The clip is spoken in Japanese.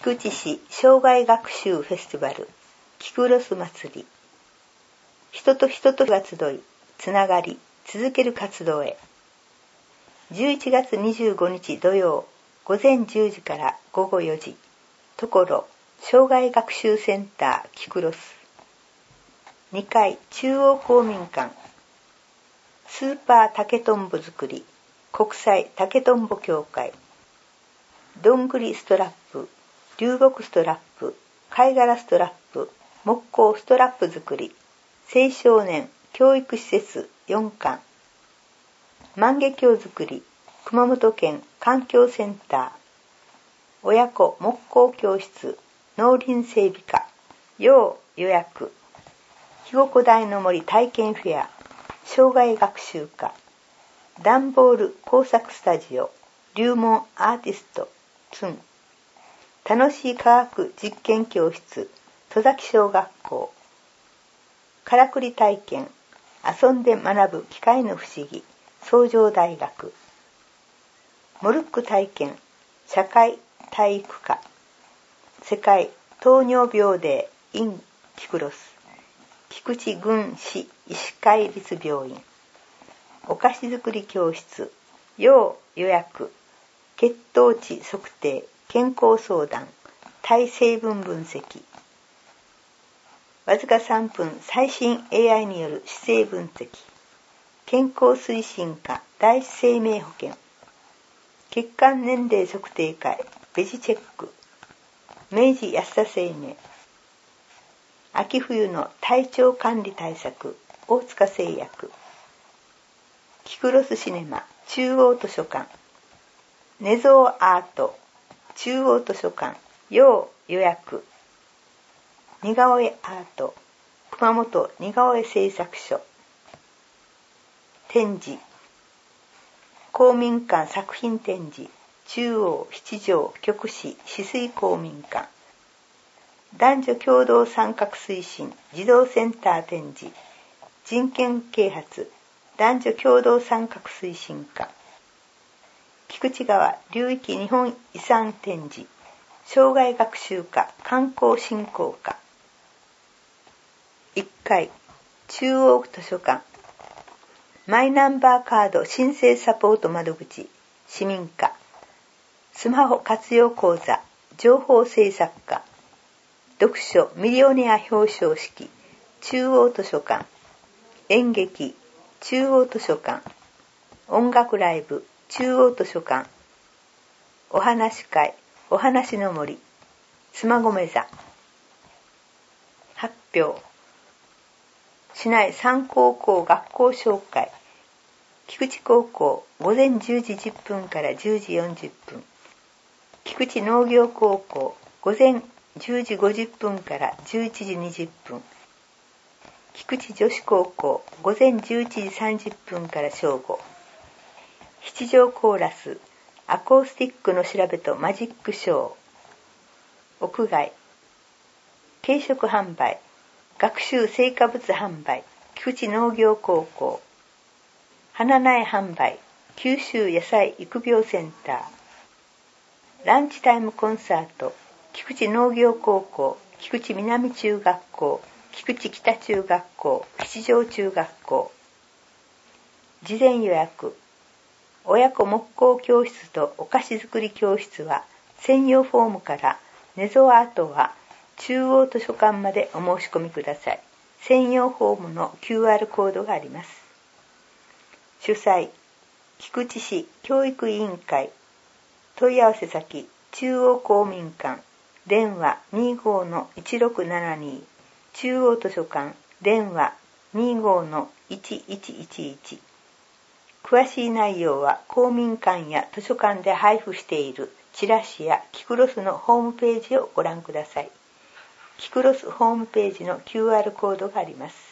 菊池市障害学習フェスティバルキクロス祭り。人と人とが集いつながり続ける活動へ。11月25日土曜午前10時から午後4時、ところ障害学習センターキクロス。2階中央公民館。スーパー竹とんぼ作り国際竹とんぼ協会。どんぐりストラップ、流木ストラップ、貝殻ストラップ、木工ストラップ作り、青少年教育施設4館。万華鏡作り、熊本県環境センター。親子木工教室、農林整備課、要予約。肥後古代の森体験フェア、障害学習科。段ボール工作スタジオ、龍門アーティスト、ツン。楽しい科学実験教室、戸崎小学校。からくり体験、遊んで学ぶ機械の不思議、崇城大学。モルック体験、社会体育科。世界糖尿病デー in キクロス。菊池郡市医師会立病院。お菓子作り教室、要予約。血糖値測定、健康相談、体成分分析。わずか3分最新 AI による姿勢分析。健康推進課第一生命保険。血管年齢測定会ベジチェック。明治安田生命。秋冬の体調管理対策大塚製薬。キクロスシネマ中央図書館。寝相アート中央図書館要予約。似顔絵アート熊本似顔絵製作所。展示公民館作品展示中央七条極市止水公民館。男女共同参画推進児童センター展示人権啓発男女共同参画推進課。菊池川流域日本遺産展示障害学習課観光振興課。1階中央図書館。マイナンバーカード申請サポート窓口市民課。スマホ活用講座情報制作課。読書ミリオネア表彰式中央図書館。演劇中央図書館。音楽ライブ中央図書館。お話会お話の森妻込座。発表市内3高校学校紹介。菊池高校午前10時10分から10時40分。菊池農業高校午前10時50分から11時20分。菊池女子高校午前11時30分から正午。七条コーラスアコースティックの調べとマジックショー。屋外軽食販売学習成果物販売菊池農業高校。花苗販売九州野菜育苗センター。ランチタイムコンサート菊池農業高校菊池南中学校菊池北中学校七条中学校。事前予約。親子木工教室とお菓子作り教室は専用フォームから寝相アートは中央図書館までお申し込みください。専用フォームの QR コードがあります。主催菊池市教育委員会。問い合わせ先中央公民館電話 25-1672 中央図書館電話 25-1111。詳しい内容は公民館や図書館で配布しているチラシやキクロスのホームページをご覧ください。キクロスホームページの QR コードがあります。